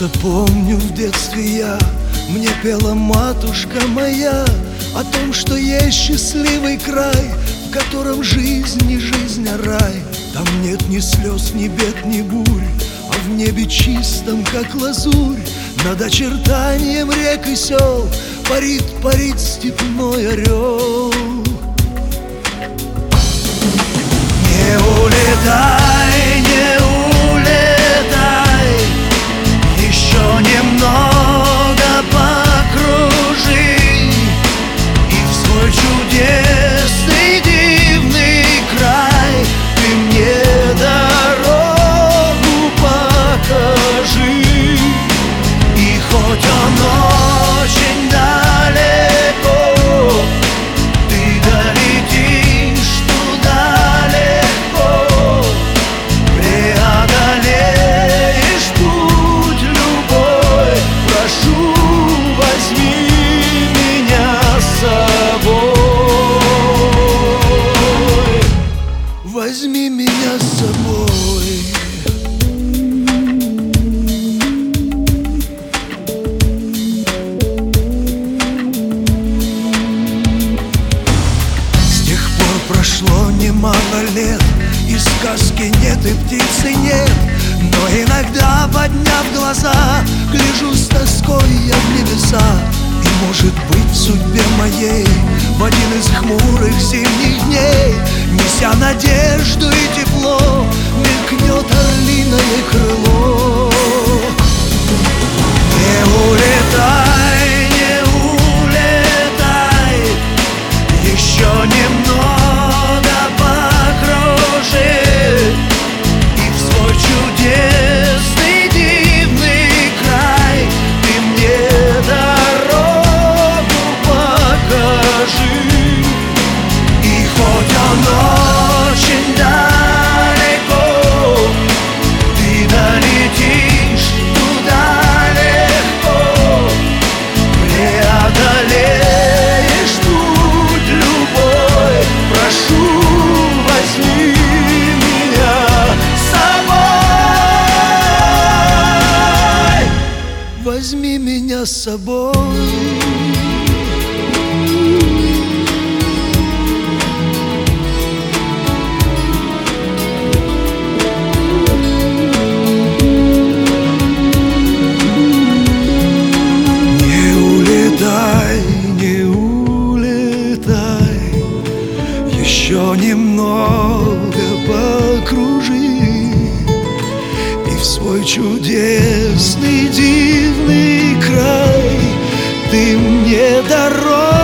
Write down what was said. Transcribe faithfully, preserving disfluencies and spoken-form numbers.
Что-то помню в детстве я, мне пела матушка моя о том, что есть счастливый край, в котором жизнь не жизнь, а рай. Там нет ни слез, ни бед, ни бурь, а в небе чистом, как лазурь, над очертанием рек и сел парит, парит степной орел. Не улетай, не улетай, еще немного покружи, и в свой чудесный дивный край ты мне дорогу покажи. И хоть он очень далеко, ты долетишь туда легко, преодолеешь путь любой. Прошу, возьми меня с собой, возьми меня с собой. Прошло немало лет, и сказки нет, и птицы нет, но иногда, подняв глаза, гляжу с тоской я в небеса. И, может быть, в судьбе моей в один из хмурых зимних дней, неся надежду и тепло, мелькнет орлиное крыло. Не улетай, не улетай, еще немного чудесный дивный край, ты мне дорогу покажи. И хоть он очень далеко, ты долетишь туда легко, преодолеешь путь любой. Прошу, возьми меня с собой, возьми меня с собой. Не улетай, не улетай, еще немного покружи, и в свой чудесный дивный край ты мне дорогу